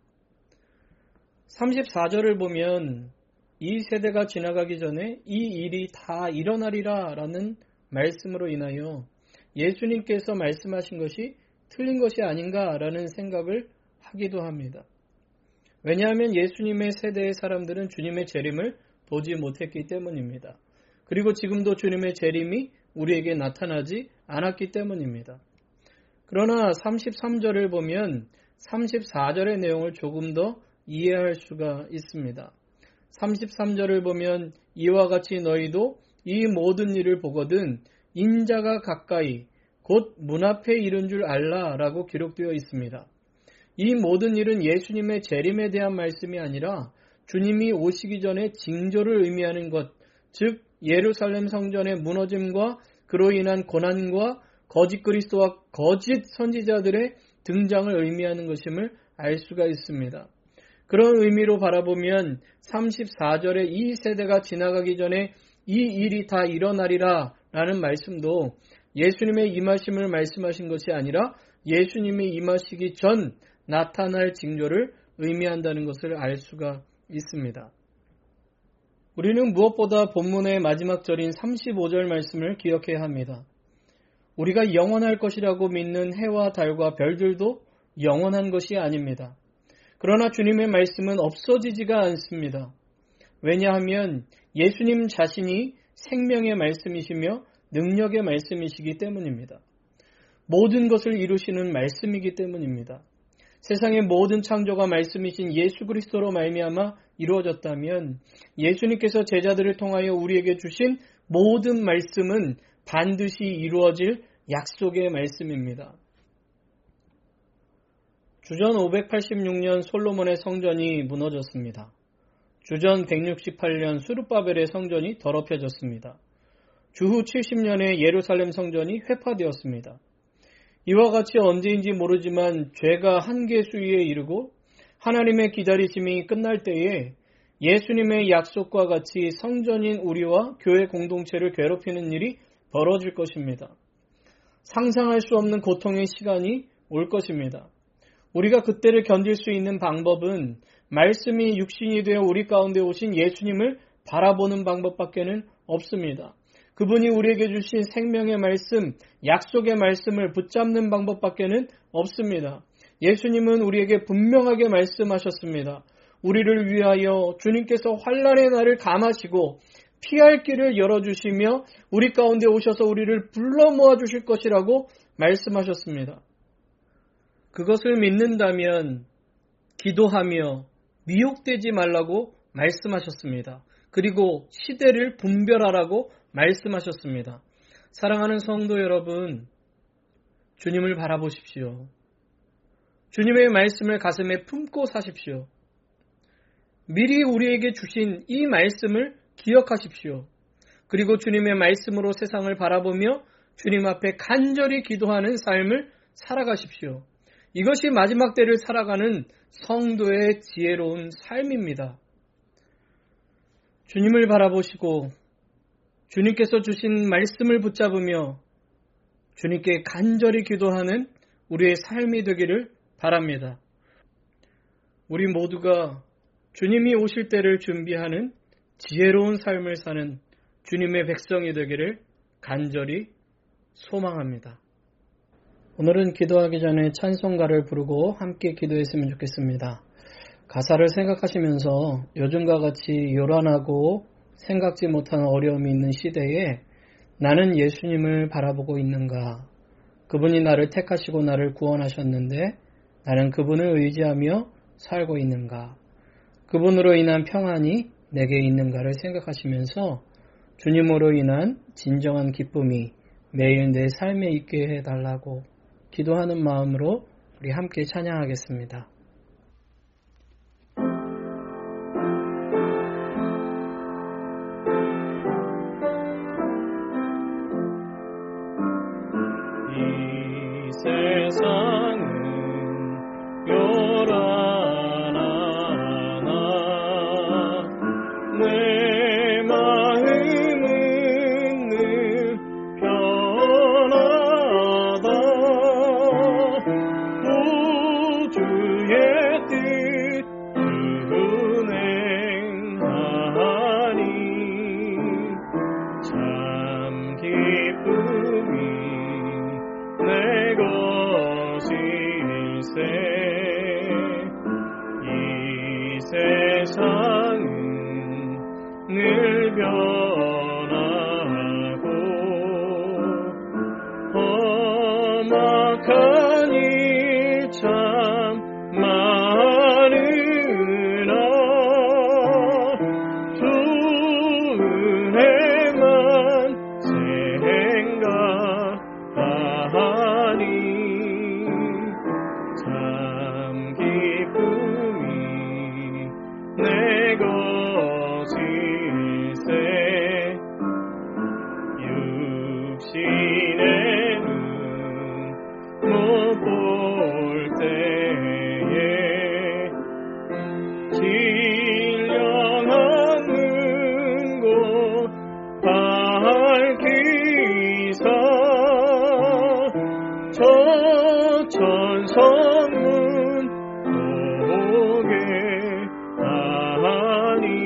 삼십사 절을 보면 이 세대가 지나가기 전에 이 일이 다 일어나리라 라는 말씀으로 인하여 예수님께서 말씀하신 것이 틀린 것이 아닌가라는 생각을 하기도 합니다. 왜냐하면 예수님의 세대의 사람들은 주님의 재림을 보지 못했기 때문입니다. 그리고 지금도 주님의 재림이 우리에게 나타나지 않았기 때문입니다. 그러나 삼십삼 절을 보면 삼십사 절의 내용을 조금 더 이해할 수가 있습니다. 삼십삼 절을 보면 이와 같이 너희도 이 모든 일을 보거든 인자가 가까이 곧 문 앞에 이른 줄 알라 라고 기록되어 있습니다. 이 모든 일은 예수님의 재림에 대한 말씀이 아니라 주님이 오시기 전에 징조를 의미하는 것, 즉 예루살렘 성전의 무너짐과 그로 인한 고난과 거짓 그리스도와 거짓 선지자들의 등장을 의미하는 것임을 알 수가 있습니다. 그런 의미로 바라보면 삼십사 절에 이 세대가 지나가기 전에 이 일이 다 일어나리라 라는 말씀도 예수님의 임하심을 말씀하신 것이 아니라 예수님이 임하시기 전 나타날 징조를 의미한다는 것을 알 수가 있습니다. 우리는 무엇보다 본문의 마지막 절인 삼십오 절 말씀을 기억해야 합니다. 우리가 영원할 것이라고 믿는 해와 달과 별들도 영원한 것이 아닙니다. 그러나 주님의 말씀은 없어지지가 않습니다. 왜냐하면 예수님 자신이 생명의 말씀이시며 능력의 말씀이시기 때문입니다. 모든 것을 이루시는 말씀이기 때문입니다. 세상의 모든 창조가 말씀이신 예수 그리스도로 말미암아 이루어졌다면 예수님께서 제자들을 통하여 우리에게 주신 모든 말씀은 반드시 이루어질 약속의 말씀입니다. 주전 오백팔십육 년 솔로몬의 성전이 무너졌습니다. 주전 백육십팔 년 수르바벨의 성전이 더럽혀졌습니다. 주후 칠십 년에 예루살렘 성전이 회파되었습니다. 이와 같이 언제인지 모르지만 죄가 한계 수위에 이르고 하나님의 기다리심이 끝날 때에 예수님의 약속과 같이 성전인 우리와 교회 공동체를 괴롭히는 일이 벌어질 것입니다. 상상할 수 없는 고통의 시간이 올 것입니다. 우리가 그때를 견딜 수 있는 방법은 말씀이 육신이 되어 우리 가운데 오신 예수님을 바라보는 방법밖에는 없습니다. 그분이 우리에게 주신 생명의 말씀, 약속의 말씀을 붙잡는 방법밖에는 없습니다. 예수님은 우리에게 분명하게 말씀하셨습니다. 우리를 위하여 주님께서 환난의 날을 감하시고 피할 길을 열어주시며 우리 가운데 오셔서 우리를 불러 모아주실 것이라고 말씀하셨습니다. 그것을 믿는다면 기도하며 미혹되지 말라고 말씀하셨습니다. 그리고 시대를 분별하라고 말씀하셨습니다. 사랑하는 성도 여러분, 주님을 바라보십시오. 주님의 말씀을 가슴에 품고 사십시오. 미리 우리에게 주신 이 말씀을 기억하십시오. 그리고 주님의 말씀으로 세상을 바라보며 주님 앞에 간절히 기도하는 삶을 살아가십시오. 이것이 마지막 때를 살아가는 성도의 지혜로운 삶입니다. 주님을 바라보시고 주님께서 주신 말씀을 붙잡으며 주님께 간절히 기도하는 우리의 삶이 되기를 바랍니다. 우리 모두가 주님이 오실 때를 준비하는 지혜로운 삶을 사는 주님의 백성이 되기를 간절히 소망합니다. 오늘은 기도하기 전에 찬송가를 부르고 함께 기도했으면 좋겠습니다. 가사를 생각하시면서 요즘과 같이 요란하고 생각지 못한 어려움이 있는 시대에 나는 예수님을 바라보고 있는가? 그분이 나를 택하시고 나를 구원하셨는데 나는 그분을 의지하며 살고 있는가? 그분으로 인한 평안이 내게 있는가를 생각하시면서 주님으로 인한 진정한 기쁨이 매일 내 삶에 있게 해달라고 기도하는 마음으로 우리 함께 찬양하겠습니다. 이 세상은 요란하나 내 마음은 늘 변하다. 우주의 뜻 준행하니 참 기쁨이 내 것일세. 이 세상은 늘 변하고 험악한 일 참 많으나 주 은혜만 생각하니 참 기쁨이 내 것일세. 육신의 눈 못 볼 때에 신령한 은고 밝히사 저 천성문 보게 하니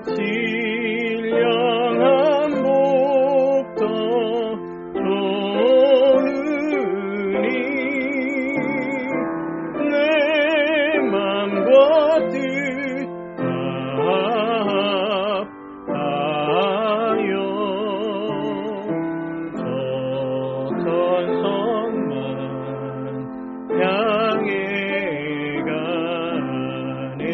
신령한 복도 좋으니 내 맘과 뜻 합하여 좋던 성만 향해 가네.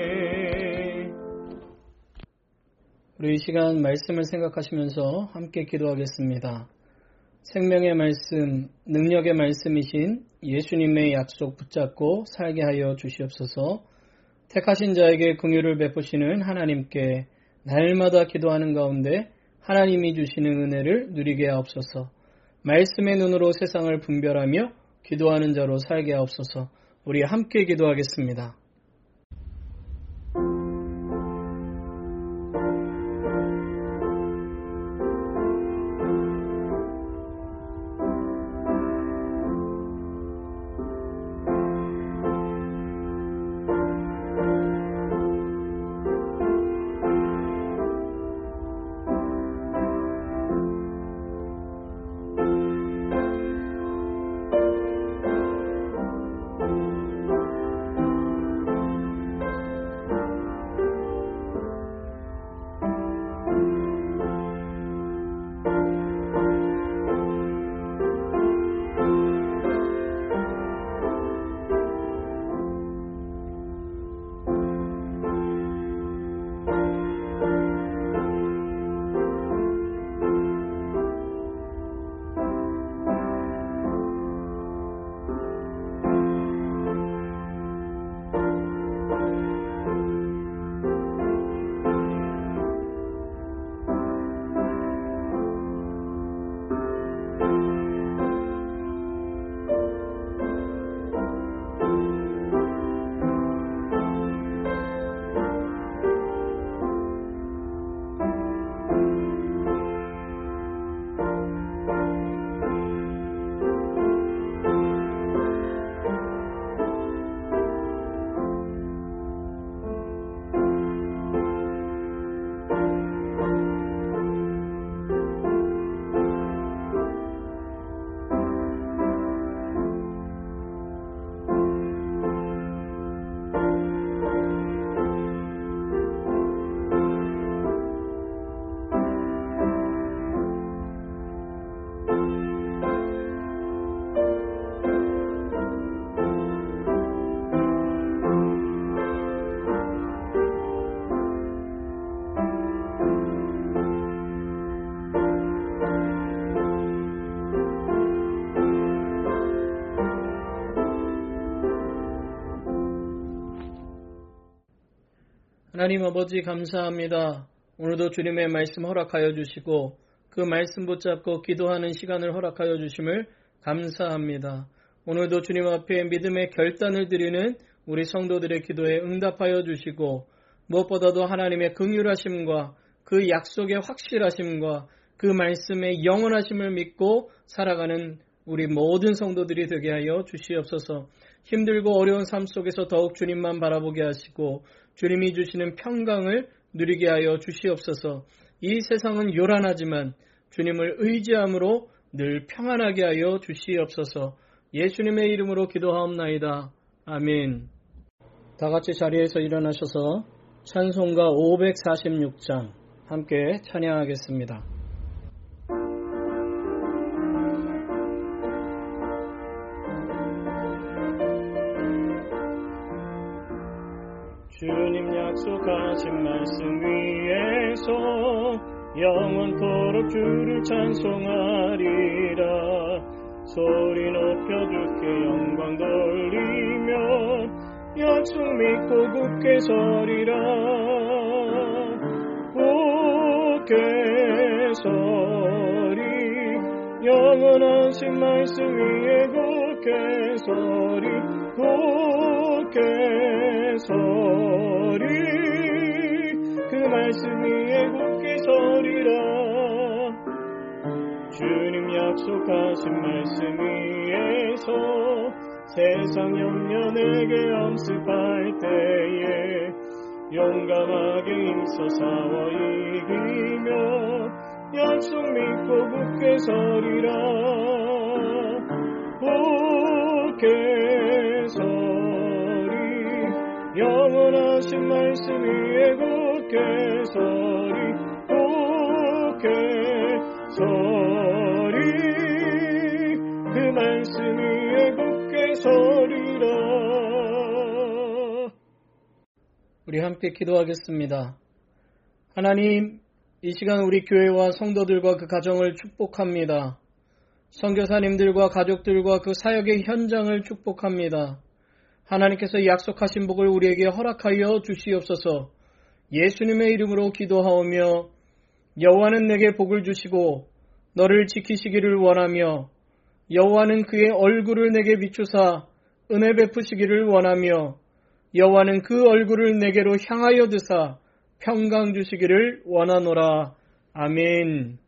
우리 이 시간 말씀을 생각하시면서 함께 기도하겠습니다. 생명의 말씀, 능력의 말씀이신 예수님의 약속 붙잡고 살게 하여 주시옵소서. 택하신 자에게 긍휼을 베푸시는 하나님께 날마다 기도하는 가운데 하나님이 주시는 은혜를 누리게 하옵소서. 말씀의 눈으로 세상을 분별하며 기도하는 자로 살게 하옵소서. 우리 함께 기도하겠습니다. 하나님 아버지 감사합니다. 오늘도 주님의 말씀 허락하여 주시고 그 말씀 붙잡고 기도하는 시간을 허락하여 주심을 감사합니다. 오늘도 주님 앞에 믿음의 결단을 드리는 우리 성도들의 기도에 응답하여 주시고 무엇보다도 하나님의 긍휼하심과 그 약속의 확실하심과 그 말씀의 영원하심을 믿고 살아가는 우리 모든 성도들이 되게 하여 주시옵소서. 힘들고 어려운 삶 속에서 더욱 주님만 바라보게 하시고 주님이 주시는 평강을 누리게 하여 주시옵소서. 이 세상은 요란하지만 주님을 의지함으로 늘 평안하게 하여 주시옵소서. 예수님의 이름으로 기도하옵나이다. 아멘. 다 같이 자리에서 일어나셔서 찬송가 오백사십육 장 함께 찬양하겠습니다. 주님 약속하신 말씀 위에서 영원토록 주를 찬송하리라. 소리 높여 주께 영광 돌리며 약속 믿고 굳게 서리라. 굳게 서리 영원하신 말씀 위에 굳게 서리 굳게 서리 그 말씀 위에 굳게 서리라. 주님 약속하신 말씀 위에서 세상 염려 내게 엄습할 때에 용감하게 힘써 싸워 이기며 약속 믿고 굳게 서리라. 굳게 서리 영원하신 말씀 위에 굳게 서리 굳게 서리 그 말씀 위에 굳게 서리라. 우리 함께 기도하겠습니다. 하나님, 이 시간 우리 교회와 성도들과 그 가정을 축복합니다. 선교사님들과 가족들과 그 사역의 현장을 축복합니다. 하나님께서 약속하신 복을 우리에게 허락하여 주시옵소서. 예수님의 이름으로 기도하오며 여호와는 내게 복을 주시고 너를 지키시기를 원하며 여호와는 그의 얼굴을 내게 비추사 은혜 베푸시기를 원하며 여호와는 그 얼굴을 내게로 향하여 드사 평강 주시기를 원하노라. 아멘.